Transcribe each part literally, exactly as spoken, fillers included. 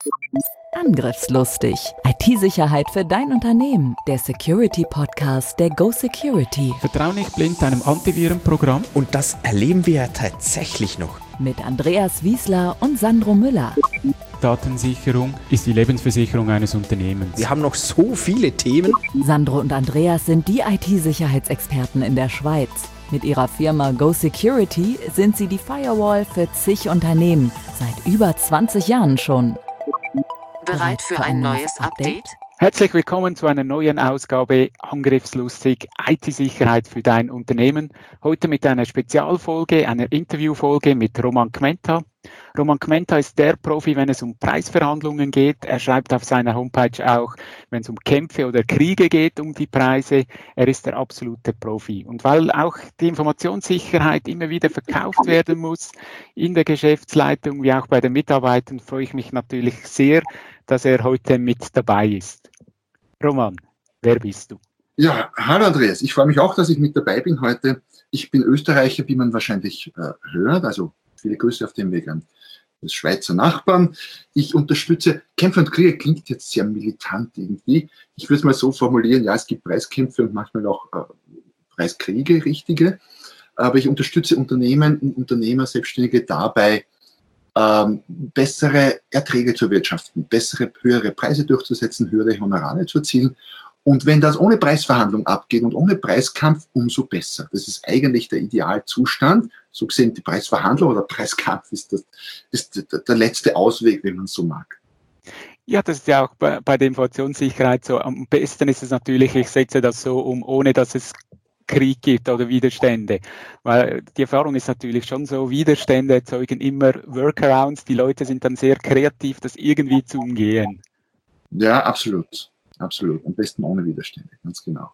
Angriffslustig. I T-Sicherheit für dein Unternehmen. Der Security-Podcast der Go Security. Vertrau nicht blind deinem Antivirenprogramm. Und das erleben wir ja tatsächlich noch. Mit Andreas Wiesler und Sandro Müller. Datensicherung ist die Lebensversicherung eines Unternehmens. Wir haben noch so viele Themen. Sandro und Andreas sind die I T-Sicherheitsexperten in der Schweiz. Mit ihrer Firma Go Security sind sie die Firewall für zig Unternehmen. Seit über zwanzig Jahren schon. Bereit für ein neues Update? Herzlich willkommen zu einer neuen Ausgabe Angriffslustig I T-Sicherheit für dein Unternehmen. Heute mit einer Spezialfolge, einer Interviewfolge mit Roman Kmenta. Roman Kmenta ist der Profi, wenn es um Preisverhandlungen geht. Er schreibt auf seiner Homepage auch, wenn es um Kämpfe oder Kriege geht, um die Preise. Er ist der absolute Profi. Und weil auch die Informationssicherheit immer wieder verkauft werden muss in der Geschäftsleitung wie auch bei den Mitarbeitern, freue ich mich natürlich sehr, dass er heute mit dabei ist. Roman, wer bist du? Ja, hallo Andreas. Ich freue mich auch, dass ich mit dabei bin heute. Ich bin Österreicher, wie man wahrscheinlich äh, hört, also viele Grüße auf dem Weg an das Schweizer Nachbarn. Ich unterstütze, Kämpfe und Kriege klingt jetzt sehr militant irgendwie. Ich würde es mal so formulieren, ja, es gibt Preiskämpfe und manchmal auch äh, Preiskriege, richtige. Aber ich unterstütze Unternehmen und Unternehmer, Selbstständige dabei, ähm, bessere Erträge zu erwirtschaften, bessere, höhere Preise durchzusetzen, höhere Honorare zu erzielen. Und wenn das ohne Preisverhandlung abgeht und ohne Preiskampf, umso besser. Das ist eigentlich der Idealzustand. So gesehen, die Preisverhandlung oder Preiskampf ist, das, ist der, der letzte Ausweg, wenn man es so mag. Ja, das ist ja auch bei, bei der Informationssicherheit so. Am besten ist es natürlich, ich setze das so um, ohne dass es Krieg gibt oder Widerstände. Weil die Erfahrung ist natürlich schon so, Widerstände erzeugen immer Workarounds. Die Leute sind dann sehr kreativ, das irgendwie zu umgehen. Ja, absolut. Absolut. Am besten ohne Widerstände, ganz genau.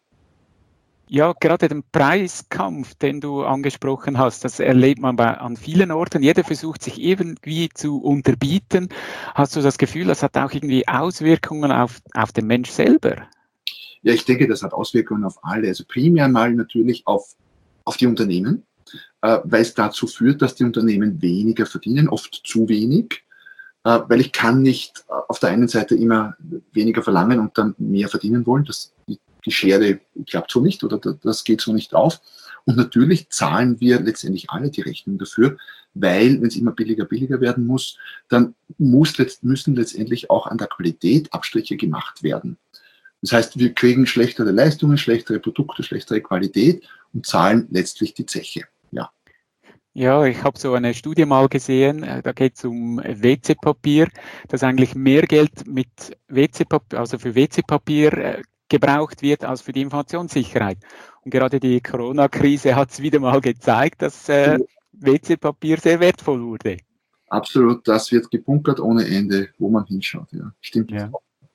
Ja, gerade den Preiskampf, den du angesprochen hast, das erlebt man bei, an vielen Orten. Jeder versucht sich irgendwie zu unterbieten. Hast du das Gefühl, das hat auch irgendwie Auswirkungen auf, auf den Mensch selber? Ja, ich denke, das hat Auswirkungen auf alle. Also primär mal natürlich auf, auf die Unternehmen, äh, weil es dazu führt, dass die Unternehmen weniger verdienen, oft zu wenig. Weil ich kann nicht auf der einen Seite immer weniger verlangen und dann mehr verdienen wollen. Das, die, die Schere klappt so nicht oder das geht so nicht auf. Und natürlich zahlen wir letztendlich alle die Rechnung dafür, weil wenn es immer billiger, billiger werden muss, dann muss, müssen letztendlich auch an der Qualität Abstriche gemacht werden. Das heißt, wir kriegen schlechtere Leistungen, schlechtere Produkte, schlechtere Qualität und zahlen letztlich die Zeche. Ja. Ja, ich habe so eine Studie mal gesehen, da geht es um W C-Papier, dass eigentlich mehr Geld mit W C-Papier, also für W C-Papier äh, gebraucht wird als für die Informationssicherheit. Und gerade die Corona-Krise hat es wieder mal gezeigt, dass äh, W C-Papier sehr wertvoll wurde. Absolut, das wird gebunkert ohne Ende, wo man hinschaut. Ja, stimmt. Ja,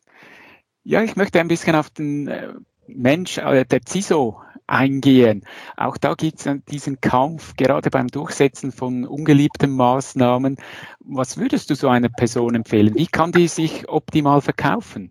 ja, ich möchte ein bisschen auf den äh, Mensch, äh, der C I S O, eingehen. Auch da gibt es diesen Kampf, gerade beim Durchsetzen von ungeliebten Maßnahmen. Was würdest du so einer Person empfehlen? Wie kann die sich optimal verkaufen?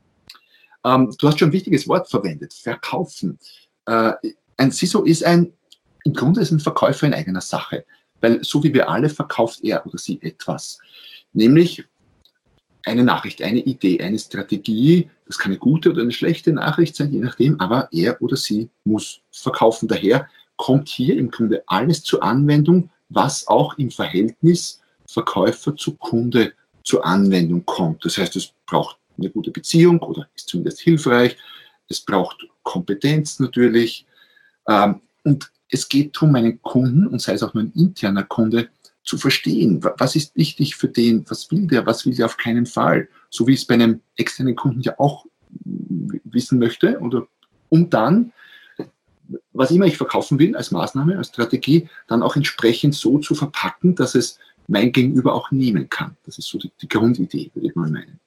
Ähm, du hast schon ein wichtiges Wort verwendet, verkaufen. Äh, ein C I S O ist ein, im Grunde ist ein Verkäufer in eigener Sache, weil so wie wir alle verkauft er oder sie etwas. Nämlich eine Nachricht, eine Idee, eine Strategie, das kann eine gute oder eine schlechte Nachricht sein, je nachdem, aber er oder sie muss verkaufen. Daher kommt hier im Grunde alles zur Anwendung, was auch im Verhältnis Verkäufer zu Kunde zur Anwendung kommt. Das heißt, es braucht eine gute Beziehung oder ist zumindest hilfreich, es braucht Kompetenz natürlich und es geht darum, einen Kunden, und sei es auch nur ein interner Kunde, zu verstehen, was ist wichtig für den, was will der, was will der auf keinen Fall, so wie ich es bei einem externen Kunden ja auch wissen möchte, oder um dann, was immer ich verkaufen will, als Maßnahme, als Strategie, dann auch entsprechend so zu verpacken, dass es mein Gegenüber auch nehmen kann. Das ist so die, die Grundidee, würde ich mal meinen.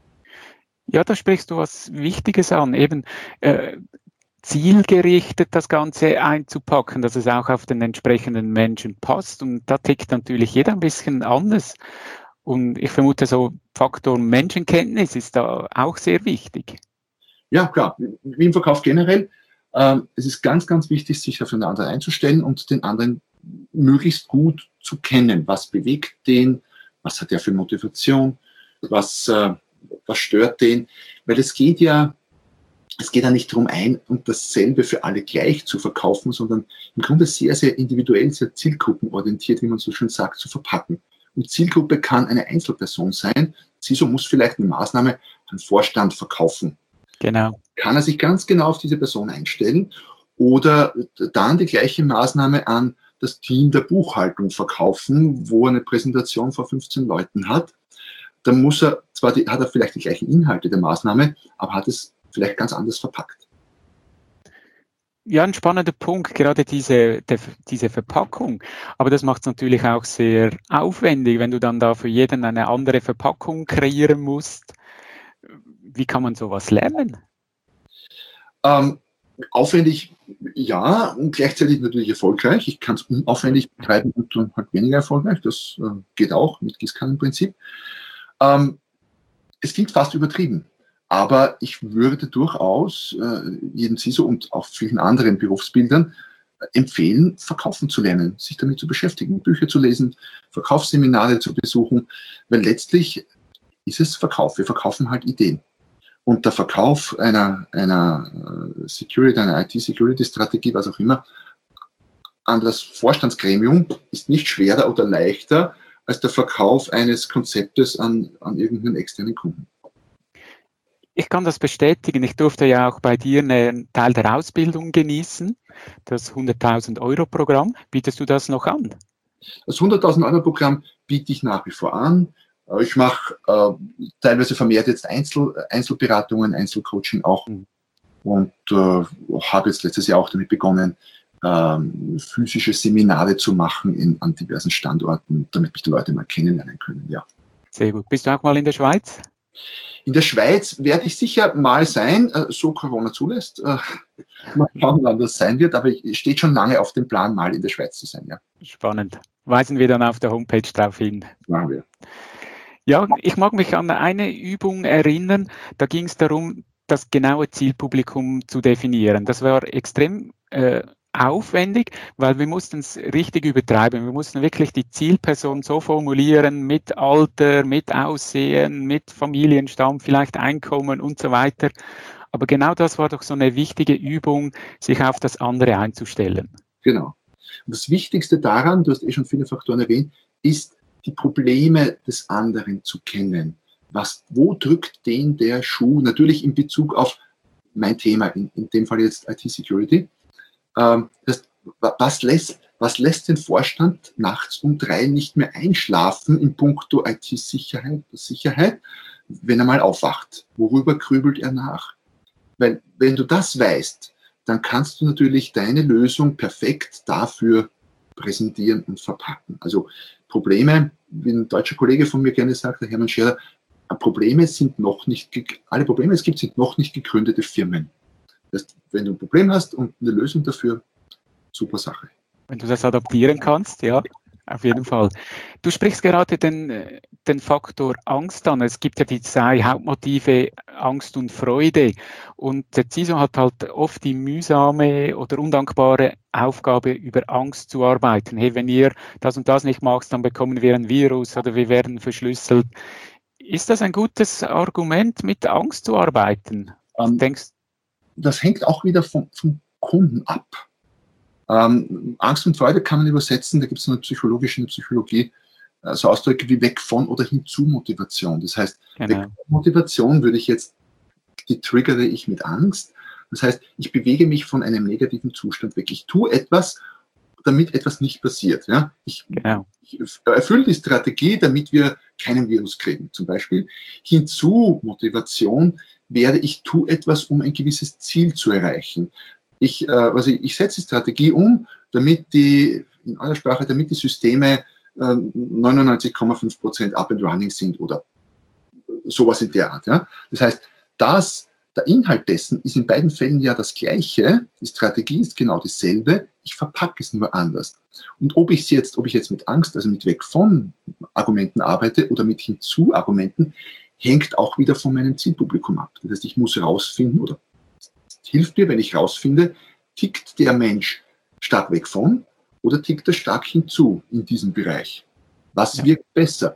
Ja, da sprichst du was Wichtiges an, eben äh, zielgerichtet das Ganze einzupacken, dass es auch auf den entsprechenden Menschen passt. Und da tickt natürlich jeder ein bisschen anders. Und ich vermute, so Faktor Menschenkenntnis ist da auch sehr wichtig. Ja, klar. Wie im Verkauf generell. Äh, es ist ganz, ganz wichtig, sich auf den anderen einzustellen und den anderen möglichst gut zu kennen. Was bewegt den? Was hat er für Motivation? Was, äh, was stört den? Weil es geht ja, es geht ja nicht darum, ein und dasselbe für alle gleich zu verkaufen, sondern im Grunde sehr, sehr individuell, sehr zielgruppenorientiert, wie man so schön sagt, zu verpacken. Und Zielgruppe kann eine Einzelperson sein. C I S O muss vielleicht eine Maßnahme an Vorstand verkaufen. Genau. Kann er sich ganz genau auf diese Person einstellen oder dann die gleiche Maßnahme an das Team der Buchhaltung verkaufen, wo er eine Präsentation vor fünfzehn Leuten hat. Dann muss er, zwar die, hat er vielleicht die gleichen Inhalte der Maßnahme, aber hat es vielleicht ganz anders verpackt. Ja, ein spannender Punkt, gerade diese, der, diese Verpackung. Aber das macht es natürlich auch sehr aufwendig, wenn du dann da für jeden eine andere Verpackung kreieren musst. Wie kann man sowas lernen? Ähm, aufwendig, ja, und gleichzeitig natürlich erfolgreich. Ich kann es unaufwendig betreiben und dann halt weniger erfolgreich. Das äh, geht auch mit Gießkannenprinzip. Ähm, es klingt fast übertrieben. Aber ich würde durchaus äh, jedem C I S O und auch vielen anderen Berufsbildern äh, empfehlen, verkaufen zu lernen, sich damit zu beschäftigen, Bücher zu lesen, Verkaufsseminare zu besuchen, weil letztlich ist es Verkauf. Wir verkaufen halt Ideen. Und der Verkauf einer, einer Security, einer I T-Security-Strategie, was auch immer, an das Vorstandsgremium ist nicht schwerer oder leichter als der Verkauf eines Konzeptes an, an irgendeinen externen Kunden. Ich kann das bestätigen. Ich durfte ja auch bei dir einen Teil der Ausbildung genießen, das hunderttausend Euro Programm. Bietest du das noch an? Das hunderttausend Euro Programm biete ich nach wie vor an. Ich mache äh, teilweise vermehrt jetzt Einzel, Einzelberatungen, Einzelcoaching auch mhm. und äh, habe jetzt letztes Jahr auch damit begonnen, ähm, physische Seminare zu machen in, an diversen Standorten, damit mich die Leute mal kennenlernen können. Ja. Sehr gut. Bist du auch mal in der Schweiz? In der Schweiz werde ich sicher mal sein, so Corona zulässt. Mal schauen, wann das sein wird, aber es steht schon lange auf dem Plan, mal in der Schweiz zu sein. Ja. Spannend. Weisen wir dann auf der Homepage darauf hin. Machen wir. Ja, ich mag mich an eine Übung erinnern, da ging es darum, das genaue Zielpublikum zu definieren. Das war extrem äh, aufwendig, weil wir mussten es richtig übertreiben. Wir mussten wirklich die Zielperson so formulieren mit Alter, mit Aussehen, mit Familienstamm, vielleicht Einkommen und so weiter. Aber genau das war doch so eine wichtige Übung, sich auf das andere einzustellen. Genau. Und das Wichtigste daran, du hast eh schon viele Faktoren erwähnt, ist, die Probleme des anderen zu kennen. Was, wo drückt den der Schuh? Natürlich in Bezug auf mein Thema, in, in dem Fall jetzt I T-Security. Ähm, das, was, lässt, was lässt den Vorstand nachts um drei nicht mehr einschlafen in puncto I T-Sicherheit, Sicherheit, wenn er mal aufwacht? Worüber grübelt er nach? Weil, wenn du das weißt, dann kannst du natürlich deine Lösung perfekt dafür präsentieren und verpacken. Also Probleme, wie ein deutscher Kollege von mir gerne sagt, der Hermann Scherer, Probleme sind noch nicht, alle Probleme, es gibt, sind noch nicht gegründete Firmen. Das heißt, wenn du ein Problem hast und eine Lösung dafür, super Sache. Wenn du das adaptieren kannst, ja, auf jeden Fall. Du sprichst gerade den, den Faktor Angst an. Es gibt ja die zwei Hauptmotive, Angst und Freude. Und der C I S O hat halt oft die mühsame oder undankbare Aufgabe, über Angst zu arbeiten. Hey, wenn ihr das und das nicht macht, dann bekommen wir ein Virus oder wir werden verschlüsselt. Ist das ein gutes Argument, mit Angst zu arbeiten? Ähm, Denkst, das hängt auch wieder vom, vom Kunden ab. Ähm, Angst und Freude kann man übersetzen, da gibt es eine psychologische eine Psychologie, so also Ausdrücke wie weg von oder hin zu Motivation. Das heißt, genau. Weg von Motivation würde ich jetzt, die triggere ich mit Angst. Das heißt, ich bewege mich von einem negativen Zustand weg. Ich tue etwas, damit etwas nicht passiert. Ja? Ich, genau. ich erfülle die Strategie, damit wir keinen Virus kriegen, zum Beispiel. Hinzu Motivation wäre, ich tue etwas, um ein gewisses Ziel zu erreichen. Ich, äh, also ich setze die Strategie um, damit die, in eurer Sprache, damit die Systeme äh, neunundneunzig Komma fünf Prozent up and running sind oder sowas in der Art. Ja? Das heißt, das, der Inhalt dessen ist in beiden Fällen ja das Gleiche. Die Strategie ist genau dieselbe. Ich verpacke es nur anders. Und ob ich jetzt, ob ich jetzt mit Angst, also mit weg von Argumenten arbeite oder mit hinzu Argumenten, hängt auch wieder von meinem Zielpublikum ab. Das heißt, ich muss herausfinden oder hilft mir, wenn ich herausfinde, tickt der Mensch stark weg von oder tickt er stark hinzu in diesem Bereich? Was ja. wirkt besser?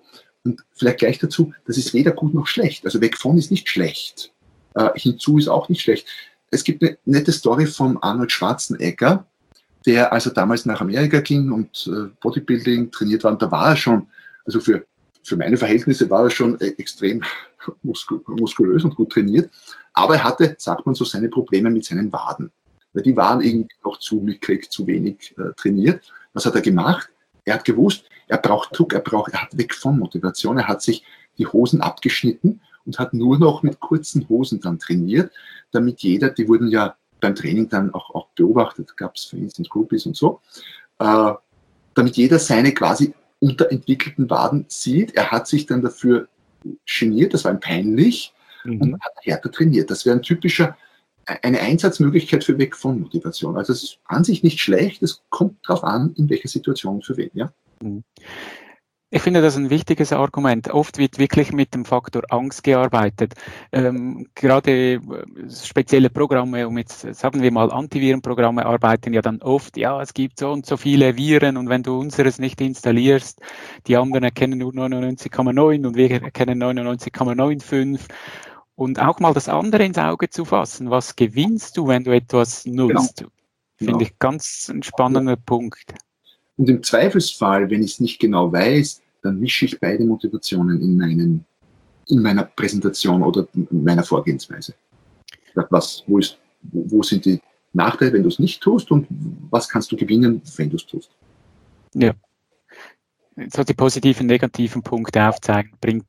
Und vielleicht gleich dazu, das ist weder gut noch schlecht. Also weg von ist nicht schlecht. Äh, hinzu ist auch nicht schlecht. Es gibt eine nette Story von Arnold Schwarzenegger, der also damals nach Amerika ging und äh, Bodybuilding trainiert war. Und da war er schon, also für, für meine Verhältnisse war er schon äh, extrem muskul muskulös und gut trainiert. Aber er hatte, sagt man so, seine Probleme mit seinen Waden. Weil die waren irgendwie noch zu mickrig, zu wenig äh, trainiert. Was hat er gemacht? Er hat gewusst, er braucht Druck, er braucht, er hat weg von Motivation, er hat sich die Hosen abgeschnitten und hat nur noch mit kurzen Hosen dann trainiert, damit jeder, die wurden ja beim Training dann auch, auch beobachtet, gab es für Instant Groupies und so, äh, damit jeder seine quasi unterentwickelten Waden sieht. Er hat sich dann dafür geniert, das war ihm peinlich, mhm. und hat härter trainiert. Das wäre ein typischer, eine Einsatzmöglichkeit für weg von Motivation. Also es ist an sich nicht schlecht, es kommt darauf an, in welcher Situation für wen. Ja? Ich finde das ein wichtiges Argument. Oft wird wirklich mit dem Faktor Angst gearbeitet. Ähm, gerade spezielle Programme, um jetzt, sagen wir mal, Antivirenprogramme arbeiten ja dann oft, ja, es gibt so und so viele Viren und wenn du unseres nicht installierst, die anderen erkennen nur neunundneunzig Komma neun und wir erkennen neunundneunzig Komma fünfundneunzig. Und auch mal das andere ins Auge zu fassen. Was gewinnst du, wenn du etwas nutzt? Genau. Finde genau. ich ganz ein spannender ja. Punkt. Und im Zweifelsfall, wenn ich es nicht genau weiß, dann mische ich beide Motivationen in, meinen, in meiner Präsentation oder in meiner Vorgehensweise. Was, wo, ist, wo sind die Nachteile, wenn du es nicht tust und was kannst du gewinnen, wenn du es tust? Ja. So die positiven, negativen Punkte aufzeigen, bringt.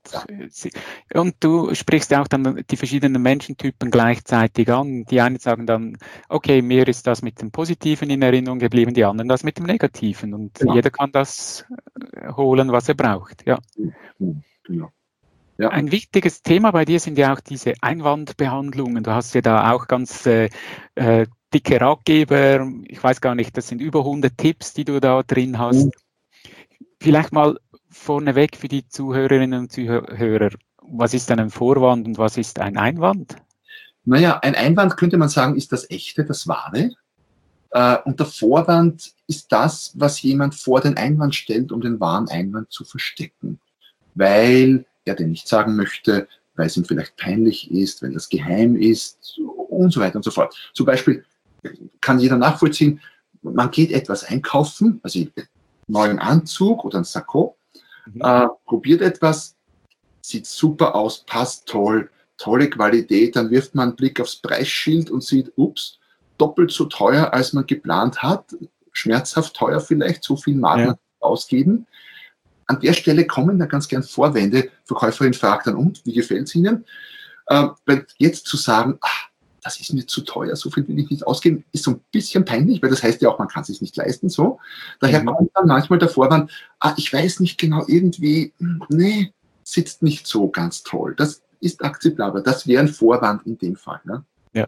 Und du sprichst auch dann die verschiedenen Menschentypen gleichzeitig an. Die einen sagen dann, okay, mir ist das mit dem Positiven in Erinnerung geblieben, die anderen das mit dem Negativen. Und genau. jeder kann das holen, was er braucht. Ja. Genau. Ja. Ein wichtiges Thema bei dir sind ja auch diese Einwandbehandlungen. Du hast ja da auch ganz äh, äh, dicke Ratgeber. Ich weiß gar nicht, das sind über hundert Tipps, die du da drin hast. Mhm. Vielleicht mal vorneweg für die Zuhörerinnen und Zuhörer, was ist denn ein Vorwand und was ist ein Einwand? Naja, ein Einwand könnte man sagen, ist das Echte, das Wahre. Und der Vorwand ist das, was jemand vor den Einwand stellt, um den wahren Einwand zu verstecken. Weil er den nicht sagen möchte, weil es ihm vielleicht peinlich ist, weil das geheim ist und so weiter und so fort. Zum Beispiel kann jeder nachvollziehen, man geht etwas einkaufen, also neuen Anzug oder ein Sakko, mhm. äh, probiert etwas, sieht super aus, passt toll, tolle Qualität, dann wirft man einen Blick aufs Preisschild und sieht, ups, doppelt so teuer, als man geplant hat, schmerzhaft teuer vielleicht, so viel mag ja. man ausgeben. An der Stelle kommen da ganz gern Vorwände, Verkäuferin fragt dann, und, wie gefällt es Ihnen? Äh, weil jetzt zu sagen, ach, das ist mir zu teuer, so viel will ich nicht ausgeben, ist so ein bisschen peinlich, weil das heißt ja auch, man kann es sich nicht leisten, so. Daher mhm. kommt dann manchmal der Vorwand, ah, ich weiß nicht genau, irgendwie, nee, sitzt nicht so ganz toll. Das ist akzeptabel. Das wäre ein Vorwand in dem Fall. Ne? Ja.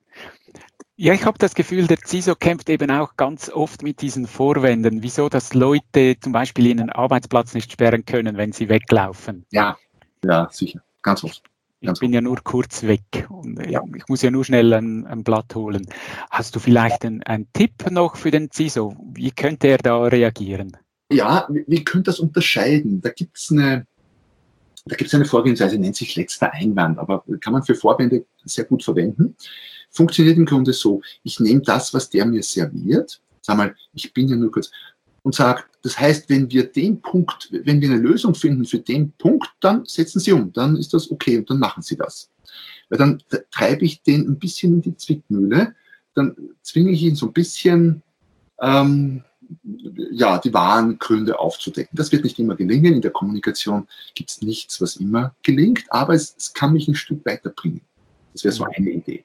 Ja, ich habe das Gefühl, der C I S O kämpft eben auch ganz oft mit diesen Vorwänden. Wieso, dass Leute zum Beispiel ihren Arbeitsplatz nicht sperren können, wenn sie weglaufen? Ja, ja, sicher, ganz oft. Ich bin ja nur kurz weg und ja. ich muss ja nur schnell ein, ein Blatt holen. Hast du vielleicht einen, einen Tipp noch für den C I S O? Wie könnte er da reagieren? Ja, wie, wie könnte das unterscheiden? Da gibt es eine, da gibt's eine Vorgehensweise, nennt sich letzter Einwand, aber kann man für Vorwände sehr gut verwenden. Funktioniert im Grunde so, ich nehme das, was der mir serviert, sag mal, ich bin ja nur kurz, und sage, das heißt, wenn wir den Punkt, wenn wir eine Lösung finden für den Punkt, dann setzen Sie um, dann ist das okay und dann machen Sie das. Weil dann treibe ich den ein bisschen in die Zwickmühle, dann zwinge ich ihn so ein bisschen, ähm, ja, die wahren Gründe aufzudecken. Das wird nicht immer gelingen, in der Kommunikation gibt es nichts, was immer gelingt, aber es, es kann mich ein Stück weiterbringen. Das wäre so eine Idee.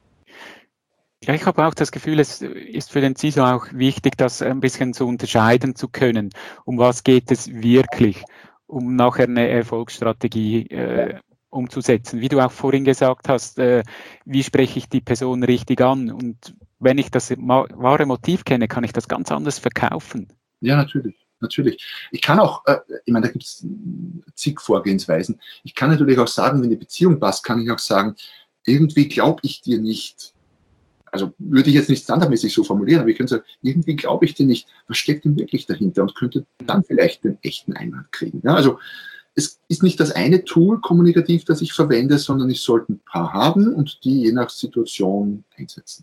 Ja, ich habe auch das Gefühl, es ist für den C I S O auch wichtig, das ein bisschen zu unterscheiden zu können. Um was geht es wirklich, um nachher eine Erfolgsstrategie äh, umzusetzen. Wie du auch vorhin gesagt hast, äh, wie spreche ich die Person richtig an? Und wenn ich das wahre Motiv kenne, kann ich das ganz anders verkaufen. Ja, natürlich. Natürlich. Ich kann auch, äh, ich meine, da gibt es zig Vorgehensweisen. Ich kann natürlich auch sagen, wenn die Beziehung passt, kann ich auch sagen, irgendwie glaube ich dir nicht. Also würde ich jetzt nicht standardmäßig so formulieren, aber ich könnte sagen, irgendwie glaube ich dir nicht, was steckt denn wirklich dahinter und könnte dann vielleicht den echten Einwand kriegen. Ja, also es ist nicht das eine Tool kommunikativ, das ich verwende, sondern ich sollte ein paar haben und die je nach Situation einsetzen.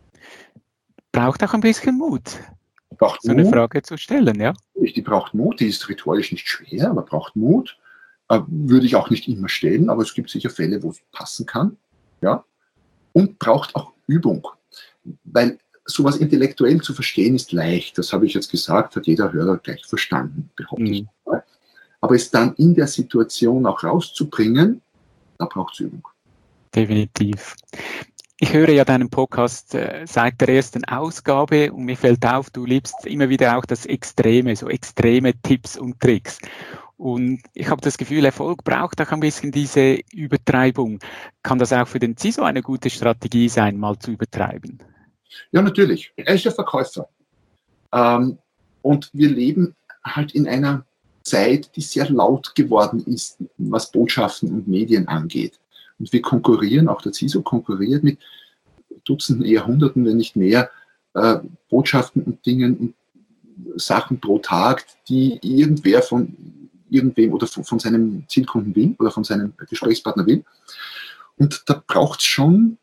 Braucht auch ein bisschen Mut, Braucht so eine Mut. Frage zu stellen, ja? Die braucht Mut, die ist rhetorisch nicht schwer, aber braucht Mut. Äh, würde ich auch nicht immer stellen, aber es gibt sicher Fälle, wo es passen kann. Ja? Und braucht auch Übung. Weil sowas intellektuell zu verstehen ist leicht. Das habe ich jetzt gesagt, hat jeder Hörer gleich verstanden, behaupte ich. Mhm. Aber es dann in der Situation auch rauszubringen, da braucht es Übung. Definitiv. Ich höre ja deinen Podcast äh, seit der ersten Ausgabe und mir fällt auf, du liebst immer wieder auch das Extreme, so extreme Tipps und Tricks. Und ich habe das Gefühl, Erfolg braucht auch ein bisschen diese Übertreibung. Kann das auch für den C I S O eine gute Strategie sein, mal zu übertreiben? Ja, natürlich. Er ist ja Verkäufer. Ähm, und wir leben halt in einer Zeit, die sehr laut geworden ist, was Botschaften und Medien angeht. Und wir konkurrieren, auch der C I S O konkurriert mit Dutzenden, eher Hunderten, wenn nicht mehr, äh, Botschaften und Dingen und Sachen pro Tag, die irgendwer von irgendwem oder von, von seinem Zielkunden will oder von seinem Gesprächspartner will. Und da braucht es schon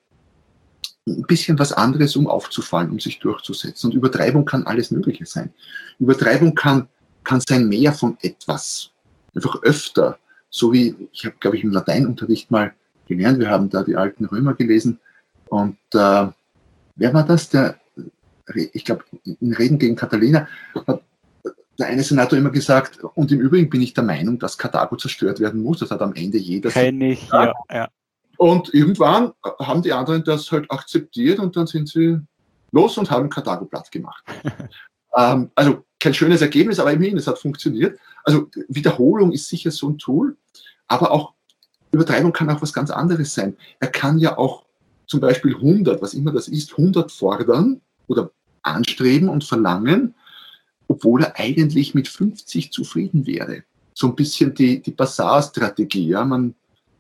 ein bisschen was anderes, um aufzufallen, um sich durchzusetzen. Und Übertreibung kann alles Mögliche sein. Übertreibung kann, kann sein mehr von etwas. Einfach öfter. So wie, ich habe, glaube ich, im Lateinunterricht mal gelernt, wir haben da die alten Römer gelesen. Und äh, wer war das? Der, ich glaube, in Reden gegen Catalina hat der eine Senator immer gesagt, und im Übrigen bin ich der Meinung, dass Karthago zerstört werden muss. Das hat am Ende jeder. Kenn ich, ja, ja. Und irgendwann haben die anderen das halt akzeptiert und dann sind sie los und haben Karthago platt gemacht. ähm, also kein schönes Ergebnis, aber immerhin, es hat funktioniert. Also Wiederholung ist sicher so ein Tool, aber auch Übertreibung kann auch was ganz anderes sein. Er kann ja auch zum Beispiel hundert, was immer das ist, hundert fordern oder anstreben und verlangen, obwohl er eigentlich mit fünfzig zufrieden wäre. So ein bisschen die, die Basar-Strategie. Ja? Man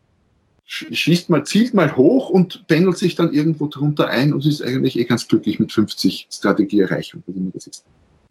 schießt mal, zielt mal hoch und pendelt sich dann irgendwo drunter ein und ist eigentlich eh ganz glücklich mit fünfzig Strategieerreichung, wie immer das ist.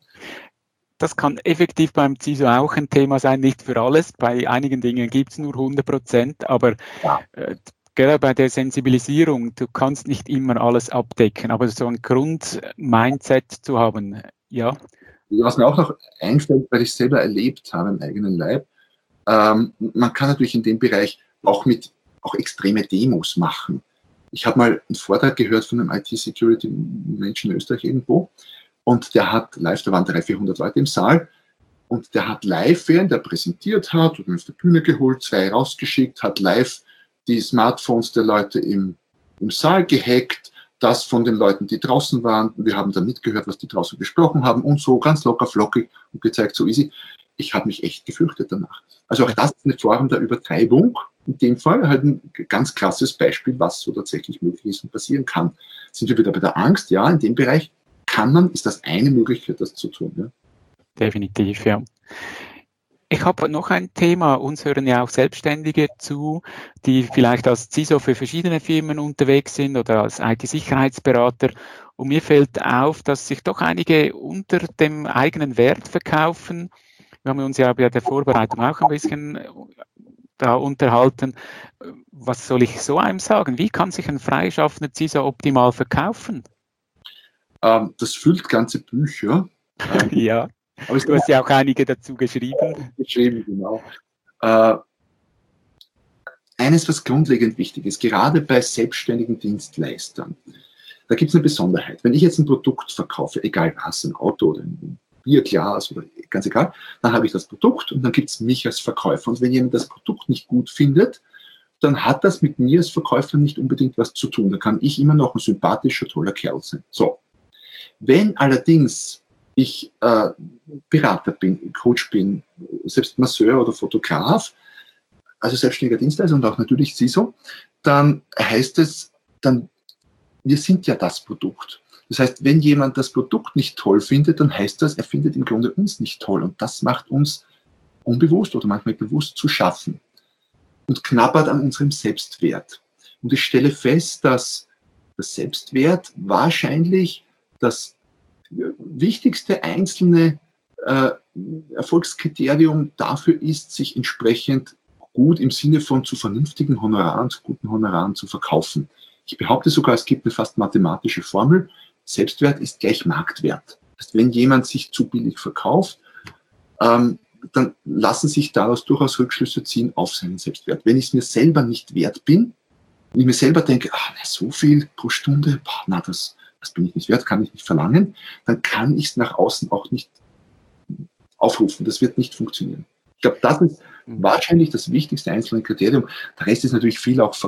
Das kann effektiv beim C I S O auch ein Thema sein, nicht für alles. Bei einigen Dingen gibt es nur hundert Prozent, aber ja. äh, gerade bei der Sensibilisierung, du kannst nicht immer alles abdecken, aber so ein Grund-Mindset zu haben, ja. Was mir auch noch einfällt, weil ich es selber erlebt habe im eigenen Leib, ähm, man kann natürlich in dem Bereich auch mit auch extreme Demos machen. Ich habe mal einen Vortrag gehört von einem I T-Security-Menschen in Österreich irgendwo und der hat live, da waren dreihundert, vierhundert Leute im Saal und der hat live, während er präsentiert hat, und auf der Bühne geholt, zwei rausgeschickt, hat live die Smartphones der Leute im, im Saal gehackt, das von den Leuten, die draußen waren. Wir haben dann mitgehört, was die draußen besprochen haben und so ganz locker flockig und gezeigt, so easy. Ich habe mich echt gefürchtet danach. Also auch das ist eine Form der Übertreibung. In dem Fall halt ein ganz krasses Beispiel, was so tatsächlich möglich ist und passieren kann. Sind wir wieder bei der Angst? Ja, in dem Bereich kann man, ist das eine Möglichkeit, das zu tun. Ja? Definitiv, ja. Ich habe noch ein Thema. Uns hören ja auch Selbstständige zu, die vielleicht als C I S O für verschiedene Firmen unterwegs sind oder als I T-Sicherheitsberater. Und mir fällt auf, dass sich doch einige unter dem eigenen Wert verkaufen. Wir haben uns ja bei der Vorbereitung auch ein bisschen da unterhalten. Was soll ich so einem sagen? Wie kann sich ein freischaffender C I S O optimal verkaufen? Ähm, das füllt ganze Bücher. Ähm, ja. Aber du hast ja auch einige dazu geschrieben. Geschrieben, genau. Äh, eines, was grundlegend wichtig ist, gerade bei selbstständigen Dienstleistern, da gibt es eine Besonderheit. Wenn ich jetzt ein Produkt verkaufe, egal was, ein Auto oder ein Bierglas oder ganz egal, dann habe ich das Produkt und dann gibt es mich als Verkäufer. Und wenn jemand das Produkt nicht gut findet, dann hat das mit mir als Verkäufer nicht unbedingt was zu tun. Da kann ich immer noch ein sympathischer, toller Kerl sein. So. Wenn allerdings ich äh, Berater bin, Coach bin, selbst Masseur oder Fotograf, also selbstständiger Dienstleister und auch natürlich C I S O, dann heißt es, dann, wir sind ja das Produkt. Das heißt, wenn jemand das Produkt nicht toll findet, dann heißt das, er findet im Grunde uns nicht toll. Und das macht uns unbewusst oder manchmal bewusst zu schaffen und knabbert an unserem Selbstwert. Und ich stelle fest, dass das Selbstwert wahrscheinlich das wichtigste einzelne äh, Erfolgskriterium dafür ist, sich entsprechend gut im Sinne von zu vernünftigen Honoraren, zu guten Honoraren zu verkaufen. Ich behaupte sogar, es gibt eine fast mathematische Formel. Selbstwert ist gleich Marktwert. Das heißt, wenn jemand sich zu billig verkauft, ähm, dann lassen sich daraus durchaus Rückschlüsse ziehen auf seinen Selbstwert. Wenn ich es mir selber nicht wert bin, wenn ich mir selber denke, ach, na, so viel pro Stunde, boah, na, das, das bin ich nicht wert, kann ich nicht verlangen, dann kann ich es nach außen auch nicht aufrufen. Das wird nicht funktionieren. Ich glaube, das ist wahrscheinlich das wichtigste einzelne Kriterium. Der Rest ist natürlich viel auch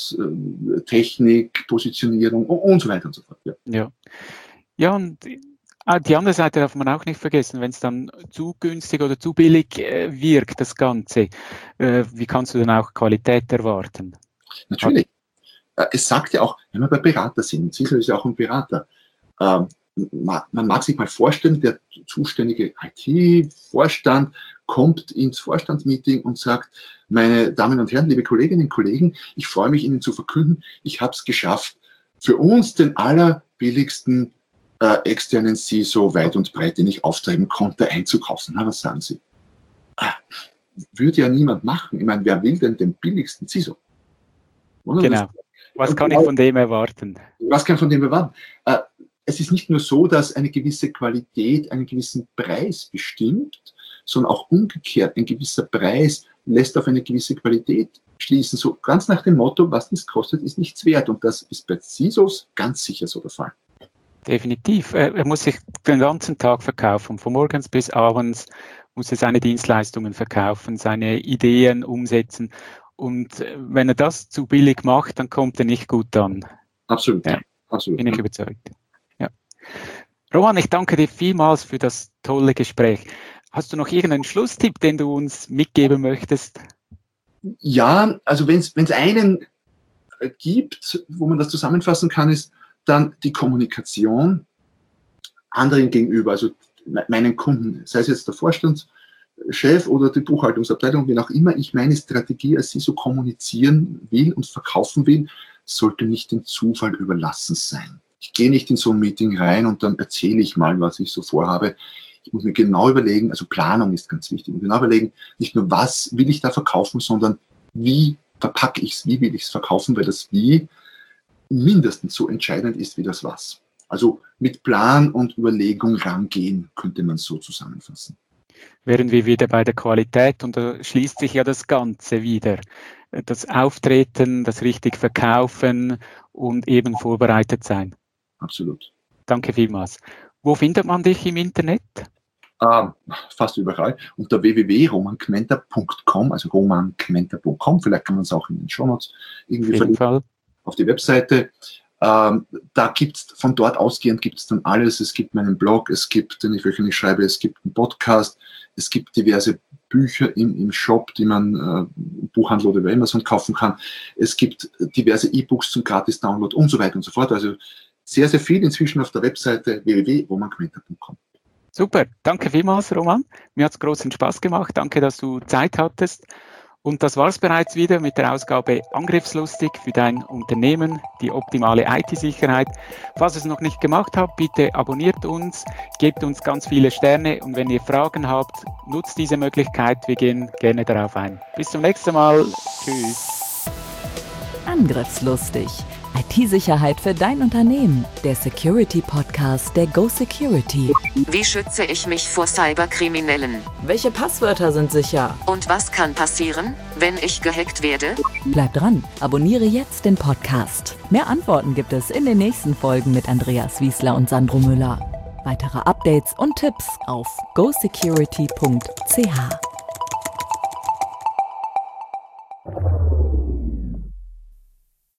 Verkaufstechnik, Positionierung und so weiter und so fort. Ja, ja. ja und die andere Seite darf man auch nicht vergessen, wenn es dann zu günstig oder zu billig wirkt, das Ganze, wie kannst du dann auch Qualität erwarten? Natürlich. Es sagt ja auch, wenn wir bei Berater sind, CISO ist ja auch ein Berater, ähm, man mag sich mal vorstellen, der zuständige I T-Vorstand kommt ins Vorstandsmeeting und sagt, meine Damen und Herren, liebe Kolleginnen und Kollegen, ich freue mich, Ihnen zu verkünden, ich habe es geschafft, für uns den allerbilligsten äh, externen C I S O weit und breit, den ich auftreiben konnte, einzukaufen. Na, was sagen Sie? Ah, würde ja niemand machen. Ich meine, wer will denn den billigsten C I S O? Oder? Genau. Was kann ich von dem erwarten? Was kann ich von dem erwarten? Äh, es ist nicht nur so, dass eine gewisse Qualität einen gewissen Preis bestimmt, sondern auch umgekehrt, ein gewisser Preis lässt auf eine gewisse Qualität schließen. So ganz nach dem Motto, was das kostet, ist nichts wert. Und das ist bei C I S Os ganz sicher so der Fall. Definitiv. Er muss sich den ganzen Tag verkaufen, von morgens bis abends muss er seine Dienstleistungen verkaufen, seine Ideen umsetzen. Und wenn er das zu billig macht, dann kommt er nicht gut an. Absolut. Ja, absolut. Bin ich überzeugt. Ja. Roman, ich danke dir vielmals für das tolle Gespräch. Hast du noch irgendeinen Schlusstipp, den du uns mitgeben möchtest? Ja, also wenn es einen gibt, wo man das zusammenfassen kann, ist dann die Kommunikation anderen gegenüber, also meinen Kunden, sei es jetzt der Vorstandschef oder die Buchhaltungsabteilung, wie auch immer ich meine Strategie als C I S O kommunizieren will und verkaufen will, sollte nicht dem Zufall überlassen sein. Ich gehe nicht in so ein Meeting rein und dann erzähle ich mal, was ich so vorhabe. Ich muss mir genau überlegen, also Planung ist ganz wichtig, und genau überlegen, nicht nur was will ich da verkaufen, sondern wie verpacke ich es, wie will ich es verkaufen, weil das Wie mindestens so entscheidend ist wie das Was. Also mit Plan und Überlegung rangehen, könnte man so zusammenfassen. Wären wir wieder bei der Qualität und da schließt sich ja das Ganze wieder. Das Auftreten, das richtig Verkaufen und eben vorbereitet sein. Absolut. Danke vielmals. Wo findet man dich im Internet? Ah, fast überall. Unter w w w punkt roman kmenter punkt com, also roman kmenter punkt com. Vielleicht kann man es auch in den Shownotes irgendwie Auf jeden Fall. Auf die Webseite. Ähm, da gibt's, von dort ausgehend gibt es dann alles. Es gibt meinen Blog, es gibt, den ich wöchentlich schreibe, es gibt einen Podcast, es gibt diverse Bücher im, im Shop, die man äh, im Buchhandel oder bei Amazon kaufen kann. Es gibt diverse E-Books zum Gratis-Download und so weiter und so fort. Also sehr, sehr viel inzwischen auf der Webseite w w w punkt roman kmenter punkt com. Super, danke vielmals, Roman. Mir hat es großen Spaß gemacht. Danke, dass du Zeit hattest. Und das war es bereits wieder mit der Ausgabe Angriffslustig für dein Unternehmen, die optimale I T-Sicherheit. Falls ihr es noch nicht gemacht habt, bitte abonniert uns, gebt uns ganz viele Sterne und wenn ihr Fragen habt, nutzt diese Möglichkeit. Wir gehen gerne darauf ein. Bis zum nächsten Mal. Tschüss. Angriffslustig. I T-Sicherheit für dein Unternehmen. Der Security-Podcast der Go Security. Wie schütze ich mich vor Cyberkriminellen? Welche Passwörter sind sicher? Und was kann passieren, wenn ich gehackt werde? Bleib dran, abonniere jetzt den Podcast. Mehr Antworten gibt es in den nächsten Folgen mit Andreas Wiesler und Sandro Müller. Weitere Updates und Tipps auf go security punkt c h.